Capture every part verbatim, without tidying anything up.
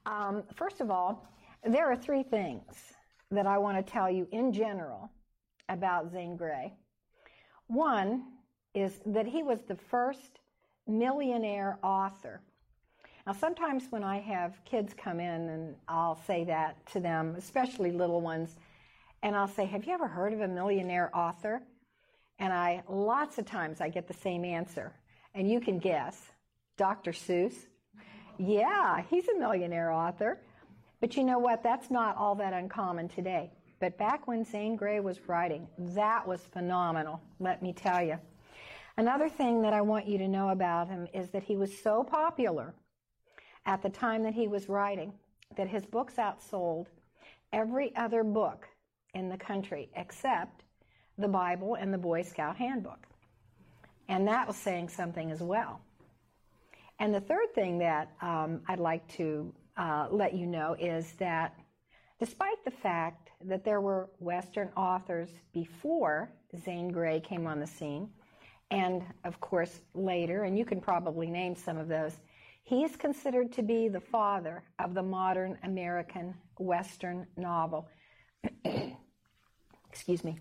Um, first of all, there are three things that I want to tell you in general about Zane Grey. One is that he was the first millionaire author. Now, sometimes when I have kids come in and I'll say that to them, especially little ones, and I'll say, have you ever heard of a millionaire author? And I, lots of times I get the same answer. And you can guess, Doctor Seuss. Yeah, he's a millionaire author. But you know what? That's not all that uncommon today. But back when Zane Grey was writing, that was phenomenal, let me tell you. Another thing that I want you to know about him is that he was so popular at the time that he was writing that his books outsold every other book in the country except the Bible and the Boy Scout Handbook. And that was saying something as well. And the third thing that um, I'd like to uh, let you know is that despite the fact that there were Western authors before Zane Grey came on the scene, and of course later, and you can probably name some of those, he is considered to be the father of the modern American Western novel. Excuse me.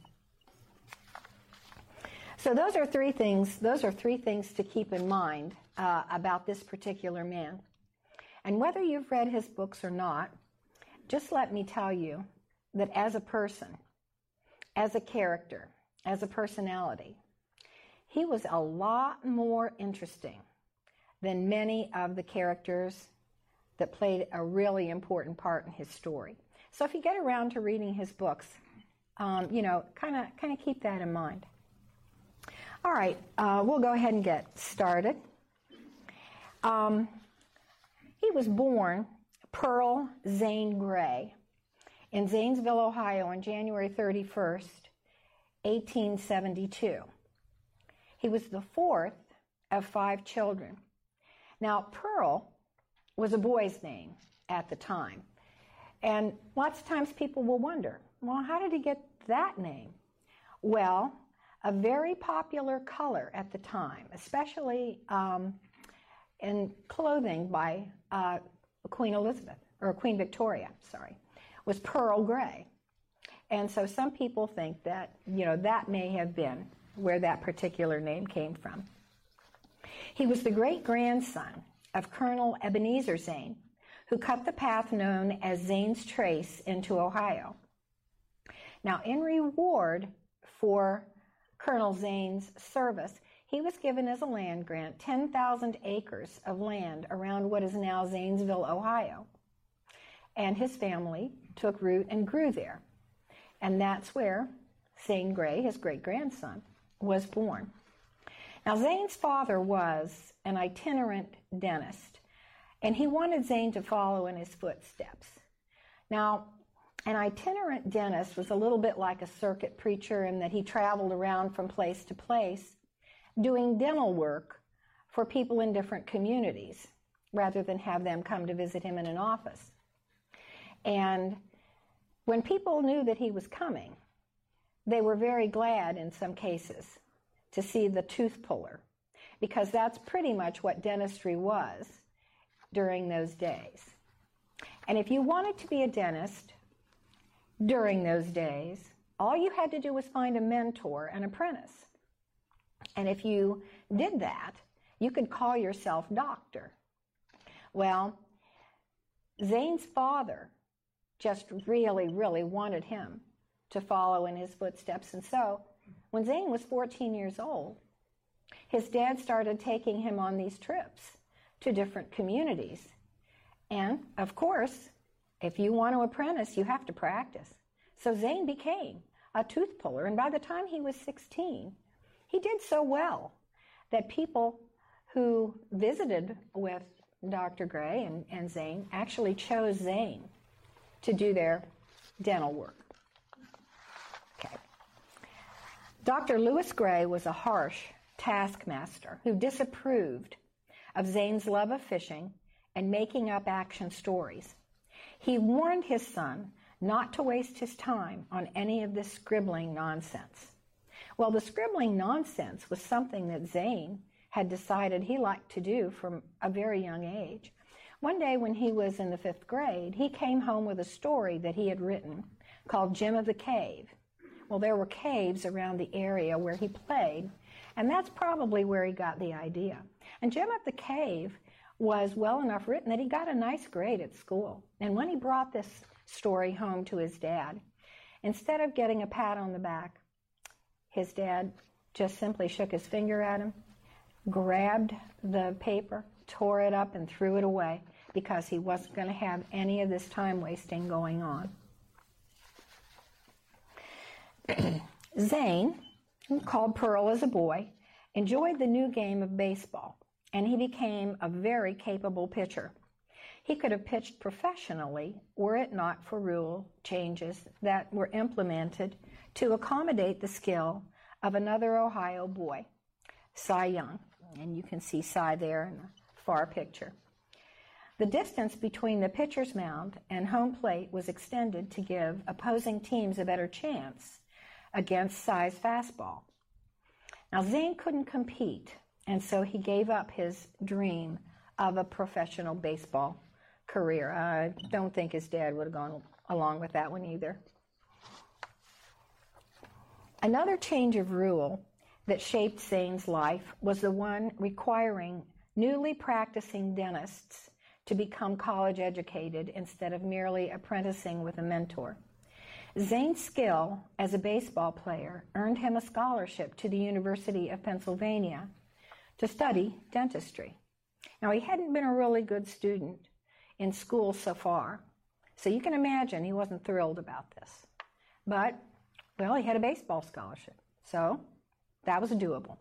So those are three things, those are three things to keep in mind uh, about this particular man. And whether you've read his books or not, just let me tell you that as a person, as a character, as a personality, he was a lot more interesting than many of the characters that played a really important part in his story. So if you get around to reading his books, um, you know, kind of kind of keep that in mind. All right, uh, we'll go ahead and get started. Um, he was born Pearl Zane Grey in Zanesville, Ohio on January thirty-first, eighteen seventy-two. He was the fourth of five children. Now, Pearl was a boy's name at the time. And lots of times people will wonder, well, how did he get that name? Well, a very popular color at the time, especially um, in clothing by uh, Queen Elizabeth, or Queen Victoria, sorry, was pearl gray. And so some people think that, you know, that may have been where that particular name came from. He was the great-grandson of Colonel Ebenezer Zane, who cut the path known as Zane's Trace into Ohio. Now, in reward for Colonel Zane's service, he was given as a land grant ten thousand acres of land around what is now Zanesville, Ohio. And his family took root and grew there. And that's where Zane Grey, his great-grandson, was born. Now, Zane's father was an itinerant dentist, and he wanted Zane to follow in his footsteps. Now, an itinerant dentist was a little bit like a circuit preacher in that he traveled around from place to place doing dental work for people in different communities rather than have them come to visit him in an office. And when people knew that he was coming, they were very glad in some cases to see the tooth puller, because that's pretty much what dentistry was during those days. And if you wanted to be a dentist during those days, all you had to do was find a mentor, an apprentice. And if you did that, you could call yourself doctor. Well, Zane's father just really, really wanted him to follow in his footsteps. And so, when Zane was fourteen years old, his dad started taking him on these trips to different communities. And, of course, if you want to apprentice, you have to practice. So Zane became a tooth puller, and by the time he was sixteen, he did so well that people who visited with Doctor Grey and, and Zane actually chose Zane to do their dental work. Okay. Doctor Lewis Grey was a harsh taskmaster who disapproved of Zane's love of fishing and making up action stories. He warned his son not to waste his time on any of this scribbling nonsense. Well, the scribbling nonsense was something that Zane had decided he liked to do from a very young age. One day when he was in the fifth grade, he came home with a story that he had written called Jim of the Cave. Well, there were caves around the area where he played, and that's probably where he got the idea. And Jim of the Cave was well enough written that he got a nice grade at school. And when he brought this story home to his dad, instead of getting a pat on the back, his dad just simply shook his finger at him, grabbed the paper, tore it up, and threw it away because he wasn't going to have any of this time wasting going on. Zane, called Pearl as a boy, enjoyed the new game of baseball, and he became a very capable pitcher. He could have pitched professionally were it not for rule changes that were implemented to accommodate the skill of another Ohio boy, Cy Young. And you can see Cy there in the far picture. The distance between the pitcher's mound and home plate was extended to give opposing teams a better chance against Cy's fastball. Now, Zane couldn't compete, and so he gave up his dream of a professional baseball career. I don't think his dad would have gone along with that one either. Another change of rule that shaped Zane's life was the one requiring newly practicing dentists to become college educated instead of merely apprenticing with a mentor. Zane's skill as a baseball player earned him a scholarship to the University of Pennsylvania to study dentistry. Now, he hadn't been a really good student in school so far, so you can imagine he wasn't thrilled about this. But, well, he had a baseball scholarship, so that was doable.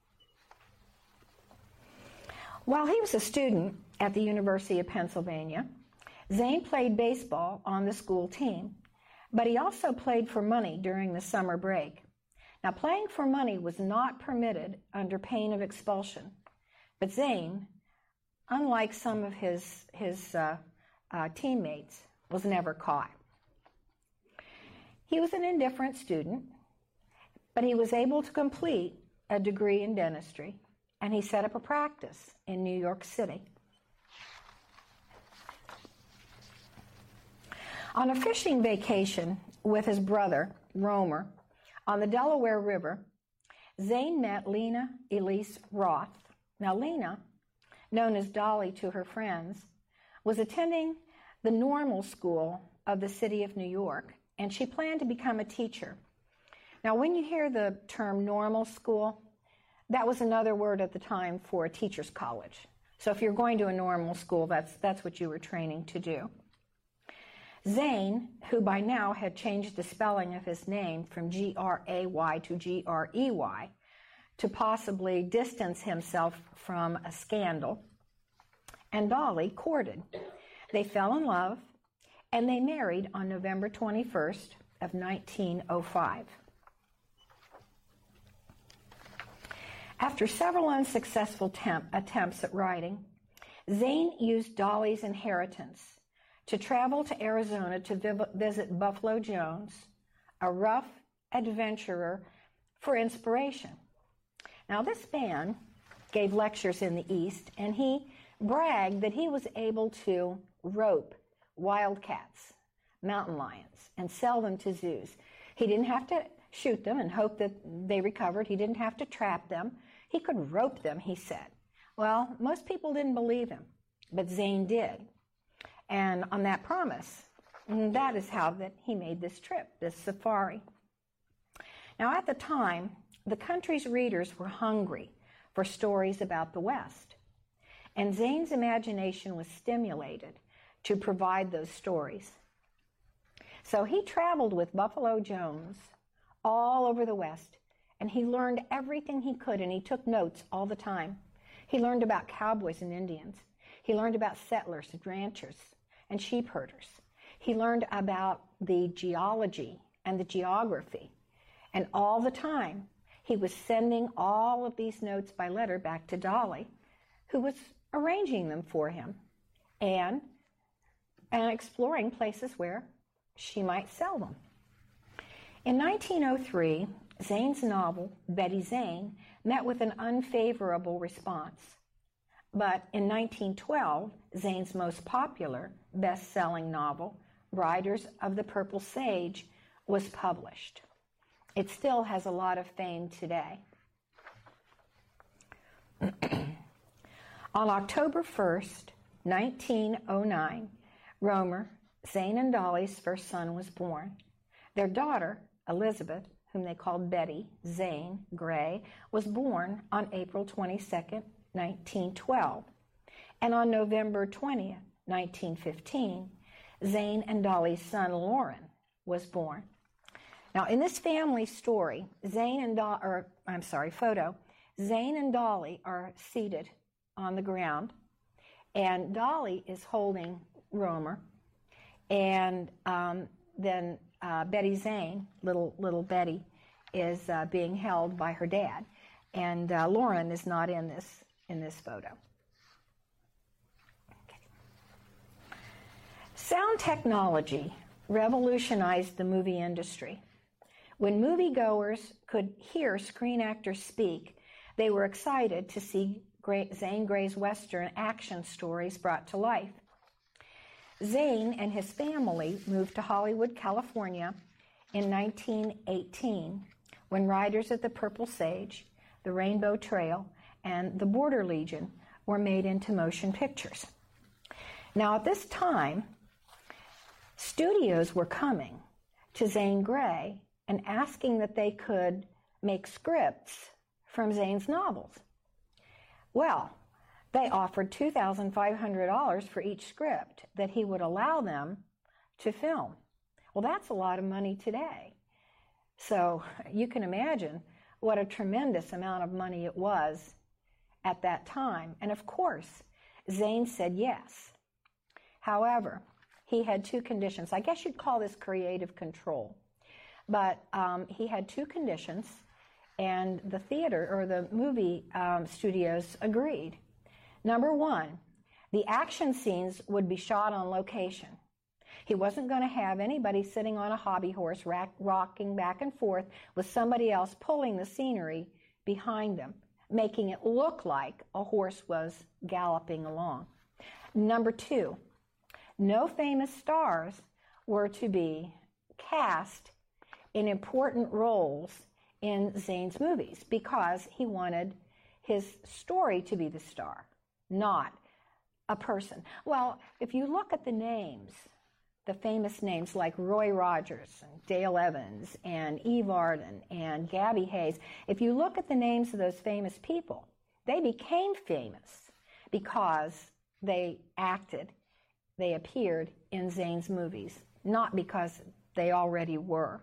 While he was a student at the University of Pennsylvania, Zane played baseball on the school team, but he also played for money during the summer break. Now, playing for money was not permitted under pain of expulsion, but Zane, unlike some of his, his uh, uh, teammates, was never caught. He was an indifferent student, but he was able to complete a degree in dentistry, and he set up a practice in New York City. On a fishing vacation with his brother, Romer, on the Delaware River, Zane met Lena Elise Roth. Now, Lena, known as Dolly to her friends, was attending the normal school of the city of New York, and she planned to become a teacher. Now, when you hear the term normal school, that was another word at the time for a teacher's college. So if you're going to a normal school, that's, that's what you were training to do. Zane, who by now had changed the spelling of his name from G R A Y to G R E Y to possibly distance himself from a scandal, and Dolly courted. They fell in love, and they married on November twenty-first of nineteen oh five. After several unsuccessful temp- attempts at writing, Zane used Dolly's inheritance to travel to Arizona to vi- visit Buffalo Jones, a rough adventurer, for inspiration. Now, this man gave lectures in the East, and he bragged that he was able to rope wildcats, mountain lions, and sell them to zoos. He didn't have to shoot them and hope that they recovered. He didn't have to trap them. He could rope them, he said. Well, most people didn't believe him, but Zane did. And on that promise, that is how that he made this trip, this safari. Now, at the time, the country's readers were hungry for stories about the West, and Zane's imagination was stimulated to provide those stories. So he traveled with Buffalo Jones all over the West, and he learned everything he could, and he took notes all the time. He learned about cowboys and Indians. He learned about settlers and ranchers and sheep herders. He learned about the geology and the geography. And all the time, he was sending all of these notes by letter back to Dolly, who was arranging them for him and, and exploring places where she might sell them. In nineteen oh three, Zane's novel, Betty Zane, met with an unfavorable response. But in nineteen twelve, Zane's most popular best-selling novel, Riders of the Purple Sage, was published. It still has a lot of fame today. On October first, nineteen oh nine, Romer, Zane and Dolly's first son, was born. Their daughter, Elizabeth, whom they called Betty Zane Grey, was born on April twenty-second, nineteen twelve. And on November twentieth, nineteen fifteen, Zane and Dolly's son, Lauren, was born. Now, in this family story, Zane and Dolly, or I'm sorry, photo, Zane and Dolly are seated on the ground, and Dolly is holding Romer, and um, then uh, Betty Zane, little little Betty, is uh, being held by her dad, and uh, Lauren is not in this in this photo. Okay. Sound technology revolutionized the movie industry. When moviegoers could hear screen actors speak, they were excited to see Zane Grey's Western action stories brought to life. Zane and his family moved to Hollywood, California in nineteen eighteen, when Riders of the Purple Sage, The Rainbow Trail, and The Border Legion were made into motion pictures. Now, at this time, studios were coming to Zane Grey and asking that they could make scripts from Zane's novels. Well, they offered two thousand five hundred dollars for each script that he would allow them to film. Well, that's a lot of money today. So you can imagine what a tremendous amount of money it was at that time. And of course, Zane said yes. However, he had two conditions. I guess you'd call this creative control. But um, he had two conditions, and the theater or the movie um, studios agreed. Number one, the action scenes would be shot on location. He wasn't going to have anybody sitting on a hobby horse rack, rocking back and forth with somebody else pulling the scenery behind them, making it look like a horse was galloping along. Number two, no famous stars were to be cast in important roles in Zane's movies because he wanted his story to be the star, not a person. Well, if you look at the names, the famous names like Roy Rogers and Dale Evans and Eve Arden and Gabby Hayes, if you look at the names of those famous people, they became famous because they acted, they appeared in Zane's movies, not because they already were.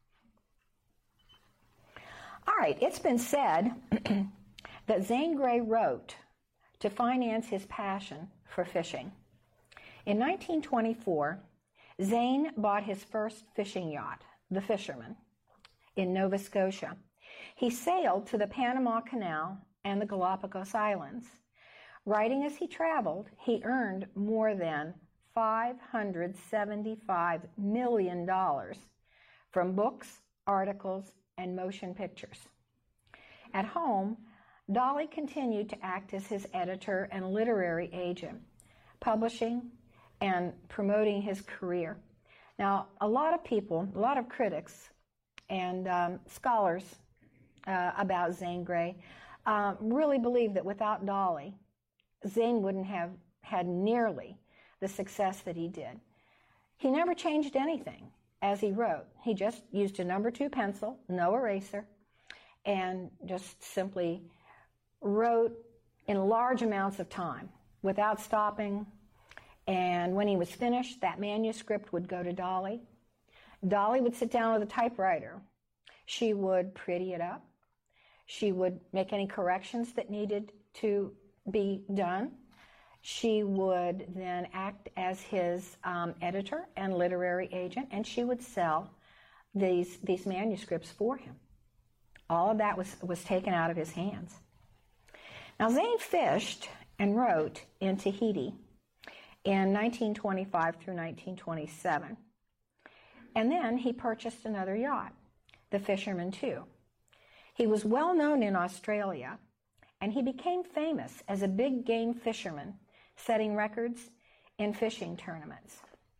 All right, it's been said that Zane Grey wrote to finance his passion for fishing. In nineteen twenty-four, Zane bought his first fishing yacht, the Fisherman, in Nova Scotia. He sailed to the Panama Canal and the Galapagos Islands. Writing as he traveled, he earned more than five hundred seventy-five million dollars from books, articles, and motion pictures. At home, Dolly continued to act as his editor and literary agent, publishing and promoting his career. Now, a lot of people, a lot of critics and um, scholars uh, about Zane Grey uh, really believe that without Dolly, Zane wouldn't have had nearly the success that he did. He never changed anything as he wrote. He just used a number two pencil, no eraser, and just simply wrote in large amounts of time without stopping. And when he was finished, that manuscript would go to Dolly. Dolly would sit down with a typewriter. She would pretty it up. She would make any corrections that needed to be done. She would then act as his um, editor and literary agent, and she would sell these these manuscripts for him. All of that was, was taken out of his hands. Now, Zane fished and wrote in Tahiti in nineteen twenty-five through nineteen twenty-seven. And then he purchased another yacht, the Fisherman two. He was well known in Australia and he became famous as a big game fisherman, setting records in fishing tournaments.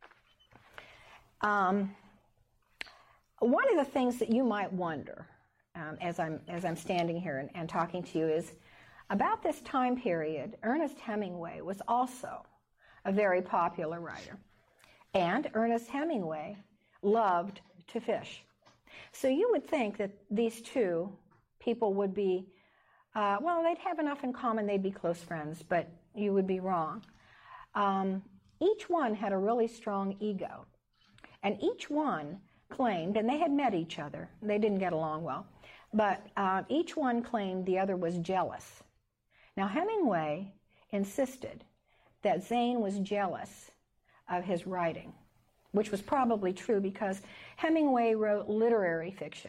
Um, one of the things that you might wonder um, as I'm as I'm standing here and, and talking to you is about this time period. Ernest Hemingway was also a very popular writer, and Ernest Hemingway loved to fish. So you would think that these two people would be, uh, well, they'd have enough in common, they'd be close friends, but you would be wrong. Um, each one had a really strong ego, and each one claimed, and they had met each other, they didn't get along well, but uh, each one claimed the other was jealous. Now, Hemingway insisted that Zane was jealous of his writing, which was probably true because Hemingway wrote literary fiction,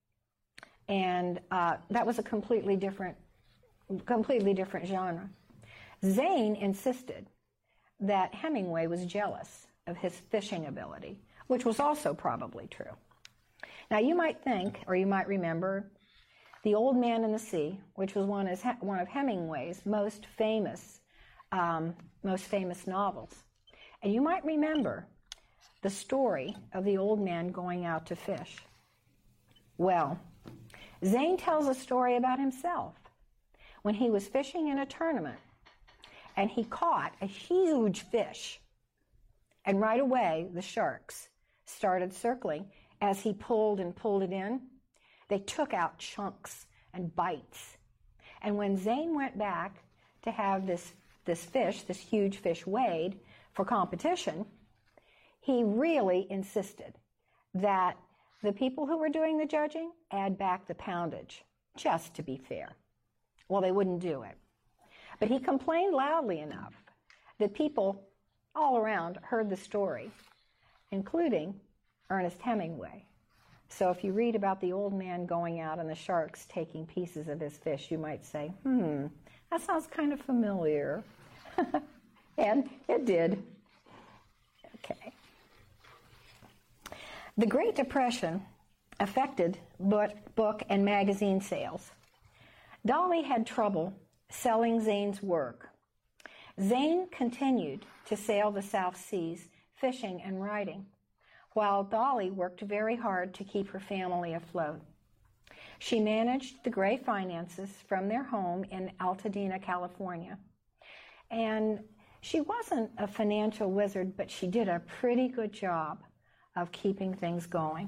and uh, that was a completely different, completely different genre. Zane insisted that Hemingway was jealous of his fishing ability, which was also probably true. Now, you might think, or you might remember, The Old Man and the Sea, which was one, one of Hemingway's most famous, um, most famous novels. And you might remember the story of the old man going out to fish. Well, Zane tells a story about himself when he was fishing in a tournament, and he caught a huge fish. And right away, the sharks started circling as he pulled and pulled it in. They took out chunks and bites. And when Zane went back to have this, this fish, this huge fish, weighed for competition, he really insisted that the people who were doing the judging add back the poundage, just to be fair. Well, they wouldn't do it. But he complained loudly enough that people all around heard the story, including Ernest Hemingway. So if you read about the old man going out and the sharks taking pieces of his fish, you might say, hmm, that sounds kind of familiar. And it did. Okay. The Great Depression affected book and magazine sales. Dolly had trouble selling Zane's work. Zane continued to sail the South Seas, fishing and writing, while Dolly worked very hard to keep her family afloat. She managed the Gray finances from their home in Altadena, California. And she wasn't a financial wizard, but she did a pretty good job of keeping things going.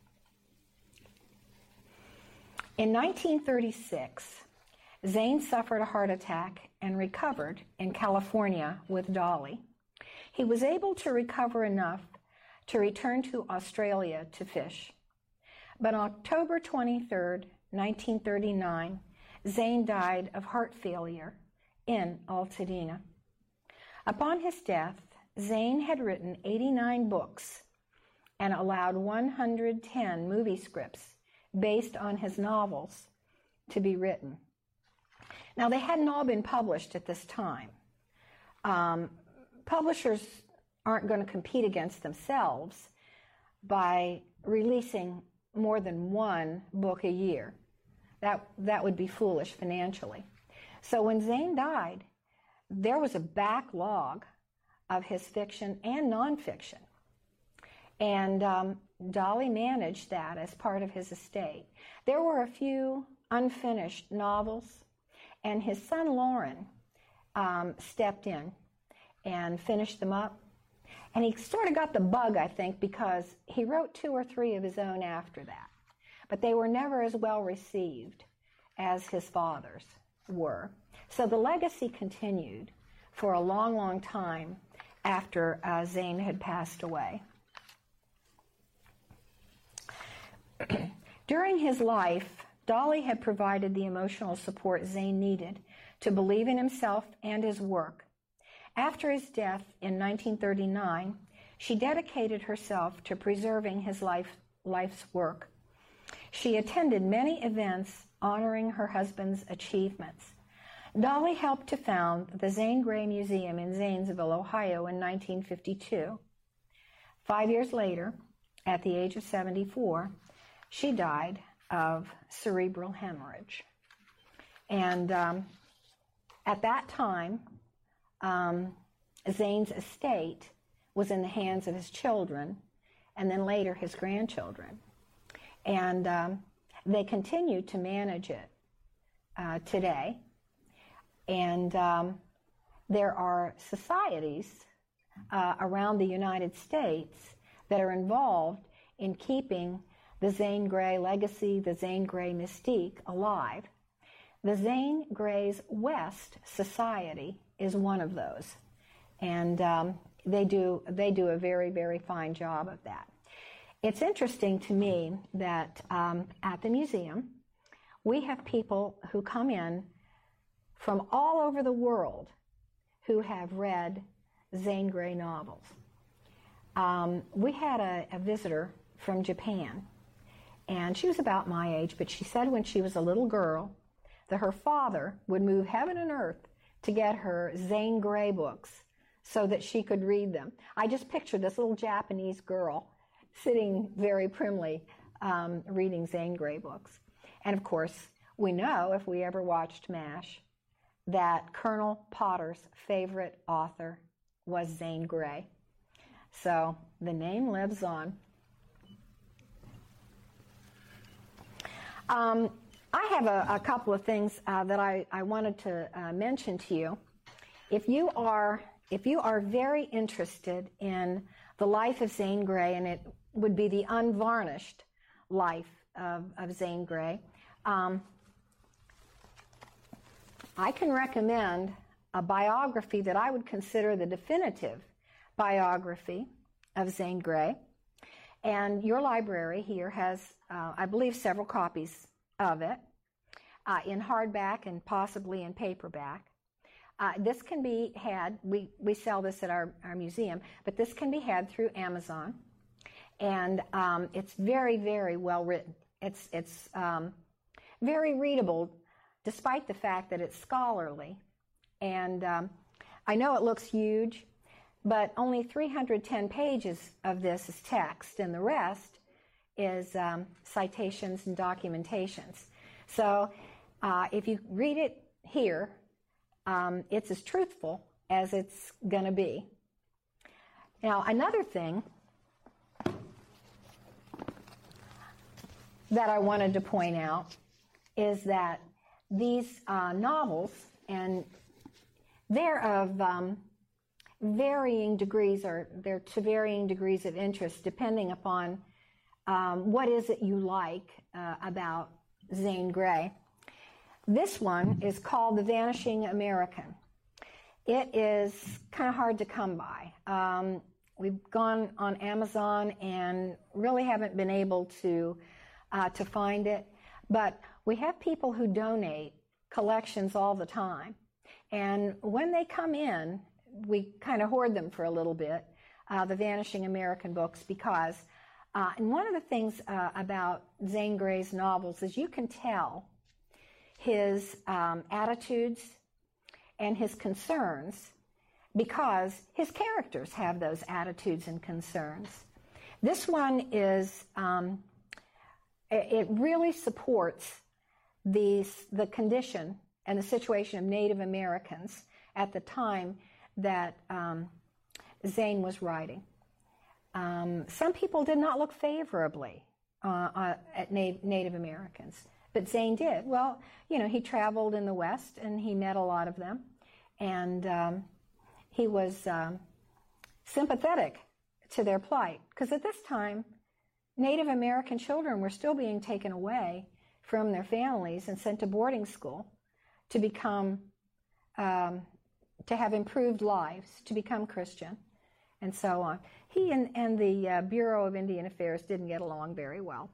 In nineteen thirty-six, Zane suffered a heart attack and recovered in California with Dolly. He was able to recover enough to return to Australia to fish. But on October twenty-third, nineteen thirty-nine, Zane died of heart failure in Altadena. Upon his death, Zane had written eighty-nine books and allowed one hundred ten movie scripts based on his novels to be written. Now, they hadn't all been published at this time. Um, publishers aren't going to compete against themselves by releasing more than one book a year. That, that would be foolish financially. So when Zane died, there was a backlog of his fiction and nonfiction. And um, Dolly managed that as part of his estate. There were a few unfinished novels, and his son Loren um, stepped in and finished them up. And he sort of got the bug, I think, because he wrote two or three of his own after that. But they were never as well received as his father's were. So the legacy continued for a long, long time after uh, Zane had passed away. During his life, Dolly had provided the emotional support Zane needed to believe in himself and his work. After his death in nineteen thirty-nine, she dedicated herself to preserving his life, life's work. She attended many events honoring her husband's achievements. Dolly helped to found the Zane Grey Museum in Zanesville, Ohio in nineteen fifty-two. Five years later, at the age of seventy-four, she died of cerebral hemorrhage. And um, at that time, um, Zane's estate was in the hands of his children, and then later his grandchildren. And um, they continue to manage it uh, today. And um, there are societies uh, around the United States that are involved in keeping the Zane Grey legacy, the Zane Grey mystique alive. The Zane Grey's West Society is one of those. And um, they do they do a very, very fine job of that. It's interesting to me that um, at the museum, we have people who come in from all over the world who have read Zane Grey novels. Um, we had a, a visitor from Japan, and she was about my age, but she said when she was a little girl that her father would move heaven and earth to get her Zane Grey books so that she could read them. I just pictured this little Japanese girl sitting very primly um, reading Zane Grey books. And of course, we know, if we ever watched MASH, that Colonel Potter's favorite author was Zane Grey. So the name lives on. Um, I have a, a couple of things uh, that I, I wanted to uh, mention to you. If you are if you are very interested in the life of Zane Grey, and it would be the unvarnished life of, of Zane Grey, um, I can recommend a biography that I would consider the definitive biography of Zane Grey. And your library here has, uh, I believe, several copies of it uh, in hardback and possibly in paperback. Uh, this can be had, we, we sell this at our, our museum, but this can be had through Amazon. And um, it's very, very well written. It's, it's um, very readable, despite the fact that it's scholarly. And um, I know it looks huge, but only three hundred ten pages of this is text, and the rest is um, citations and documentations. So uh, if you read it here, um, it's as truthful as it's going to be. Now, another thing that I wanted to point out is that these uh, novels, and they're of um, varying degrees, or they're to varying degrees of interest, depending upon um, what is it you like uh, about Zane Grey. This one is called The Vanishing American. It is kind of hard to come by. Um, we've gone on Amazon and really haven't been able to uh, to find it, but we have people who donate collections all the time. And when they come in, we kind of hoard them for a little bit, uh, the Vanishing American books, because, uh, and one of the things uh, about Zane Grey's novels is you can tell his um, attitudes and his concerns because his characters have those attitudes and concerns. This one is, um, it really supports the, the condition and the situation of Native Americans at the time that um, Zane was writing. Um, some people did not look favorably uh, uh, at Na- Native Americans, but Zane did. Well, you know, he traveled in the West and he met a lot of them, and um, he was um, sympathetic to their plight, because at this time, Native American children were still being taken away from their families and sent to boarding school to become, um, to have improved lives, to become Christian, and so on. He and, and the uh, Bureau of Indian Affairs didn't get along very well.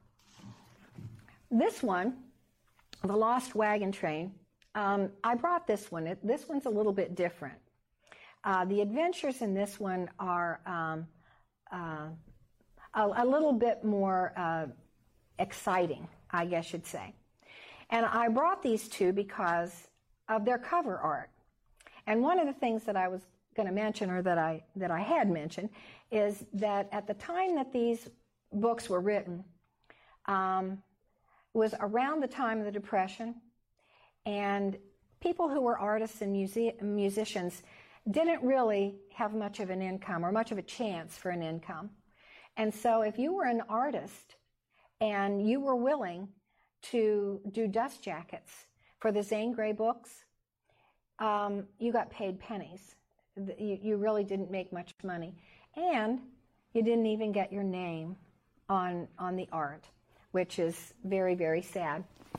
This one, The Lost Wagon Train, um, I brought this one. It, this one's a little bit different. Uh, the adventures in this one are um, uh, a, a little bit more uh, exciting, I guess you'd say. And I brought these two because of their cover art. And one of the things that I was going to mention, or that I that I had mentioned, is that at the time that these books were written, um, was around the time of the Depression, And people who were artists and music- musicians didn't really have much of an income or much of a chance for an income. And so if you were an artist and you were willing to do dust jackets for the Zane Grey books, um, you got paid pennies. You, you really didn't make much money. And you didn't even get your name on, on the art, which is very, very sad.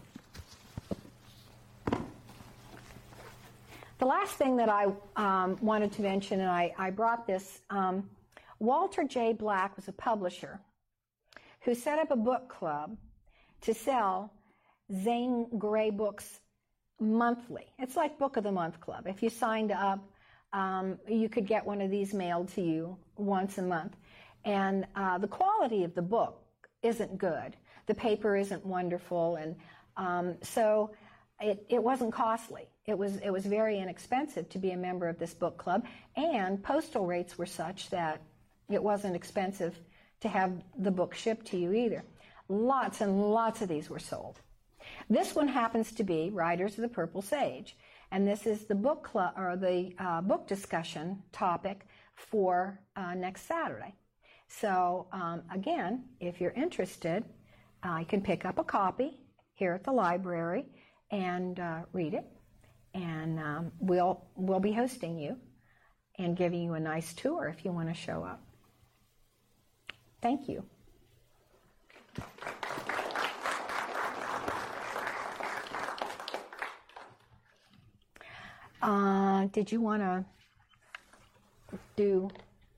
The last thing that I um, wanted to mention, and I, I brought this, um, Walter J. Black was a publisher who set up a book club to sell Zane Grey books monthly. It's like Book of the Month Club. If you signed up, um, you could get one of these mailed to you once a month. And uh, the quality of the book isn't good. The paper isn't wonderful, and um, so it, it wasn't costly. It was it was very inexpensive to be a member of this book club, and postal rates were such that it wasn't expensive to have the book shipped to you either. Lots and lots of these were sold. This one happens to be Riders of the Purple Sage, and this is the book club or the uh, book discussion topic for uh, next Saturday. So um, again, if you're interested, uh, you can pick up a copy here at the library and uh, read it, and um, we'll we'll be hosting you and giving you a nice tour if you want to show up. Thank you. Uh, did you want to do?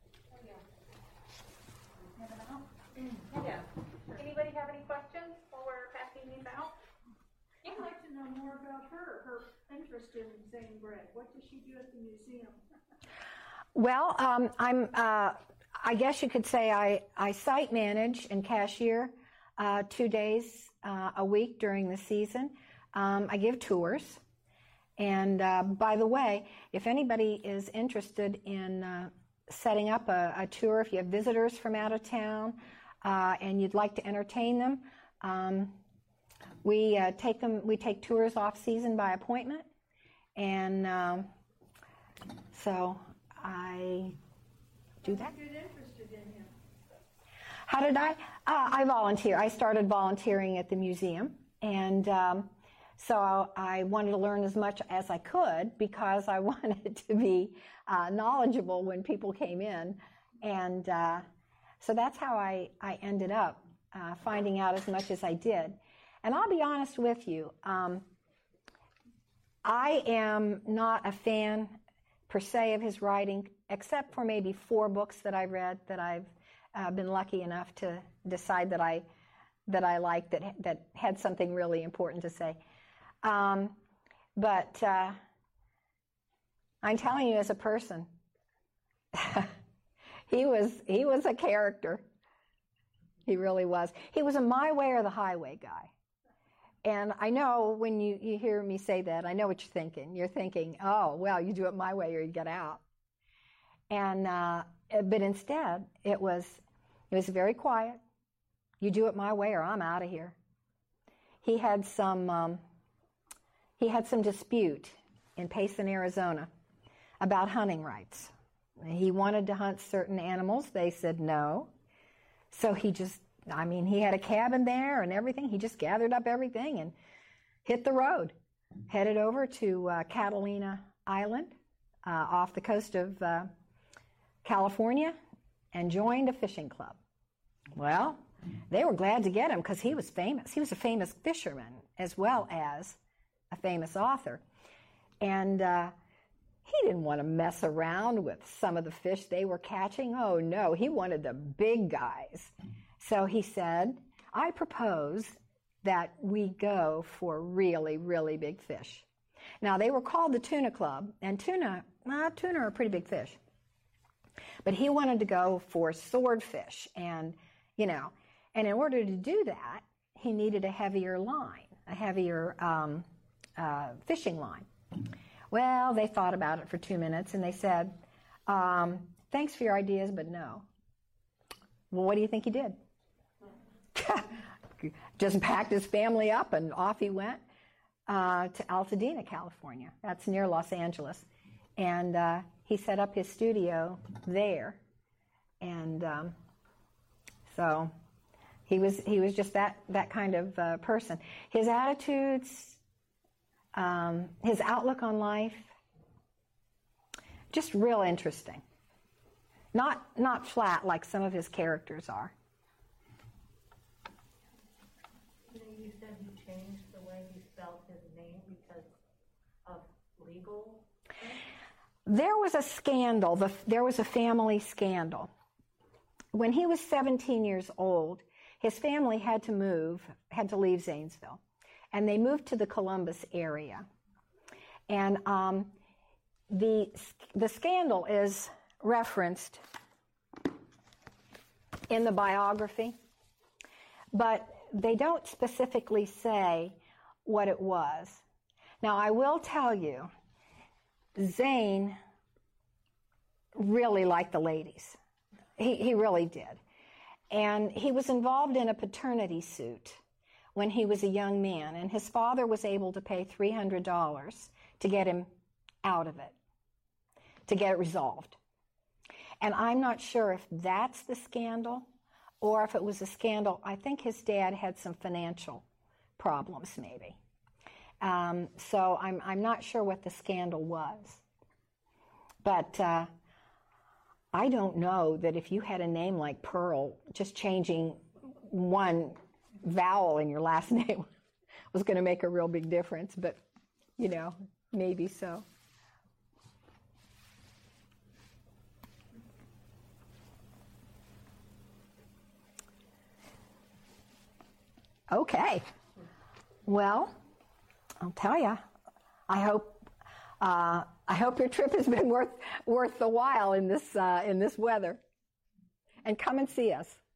Yeah. Anybody have any questions while we're passing these out? I'd like to know more about her, her interest in Zane Grey. What does she do at the museum? Well, um, I'm. Uh, I guess you could say I, I site manage and cashier uh, two days uh, a week during the season. Um, I give tours. And uh, by the way, if anybody is interested in uh, setting up a, a tour, if you have visitors from out of town uh, and you'd like to entertain them, um, we uh, take them. We take tours off season by appointment, and um, so I do that. How did you get interested in him? How did I? Uh, I volunteer. I started volunteering at the museum, and um, so I wanted to learn as much as I could because I wanted to be uh, knowledgeable when people came in, and uh, so that's how I, I ended up uh, finding out as much as I did. And I'll be honest with you, um, I am not a fan per se of his writing, except for maybe four books that I read that I've uh, been lucky enough to decide that I that I liked, that that had something really important to say. Um, but uh, I'm telling you, as a person, he was he was a character. He really was. He was a my way or the highway guy. And I know when you, you hear me say that, I know what you're thinking. You're thinking, oh, well, you do it my way or you get out. And uh, but instead, it was it was very quiet. You do it my way or I'm out of here. He had some um, he had some dispute in Payson, Arizona, about hunting rights. He wanted to hunt certain animals. They said no. So he just, I mean, he had a cabin there and everything. He just gathered up everything and hit the road, headed over to uh, Catalina Island uh, off the coast of uh, California and joined a fishing club. Well, they were glad to get him because he was famous. He was a famous fisherman as well as a famous author. And uh, he didn't want to mess around with some of the fish they were catching. Oh, no, he wanted the big guys. So he said, I propose that we go for really, really big fish. Now, they were called the Tuna Club, and tuna, well, tuna are pretty big fish. But he wanted to go for swordfish, and, you know, and in order to do that, he needed a heavier line, a heavier um, uh, fishing line. Well, they thought about it for two minutes, and they said, um, thanks for your ideas, but no. Well, what do you think he did? Just packed his family up, and off he went. uh, to Altadena, California. That's near Los Angeles. And uh, he set up his studio there. And um, so he was he was just that, that kind of uh, person. His attitudes, um, his outlook on life, just real interesting. Not not flat like some of his characters are. You know, you said he changed the way he spelled his name because of legal things? There was a scandal. The, there was a family scandal. When he was seventeen years old, his family had to move, had to leave Zanesville, and they moved to the Columbus area. And um, the the scandal is referenced in the biography, but they don't specifically say what it was. Now, I will tell you, Zane really liked the ladies. He, he really did. And he was involved in a paternity suit when he was a young man, and his father was able to pay three hundred dollars to get him out of it, to get it resolved. And I'm not sure if that's the scandal or if it was a scandal. I think his dad had some financial problems, maybe. Um, so I'm, I'm not sure what the scandal was. But uh, I don't know that if you had a name like Pearl, just changing one vowel in your last name was going to make a real big difference. But, you know, maybe so. Okay. Well, I'll tell you, I hope uh, I hope your trip has been worth worth the while in this uh, in this weather. And come and see us.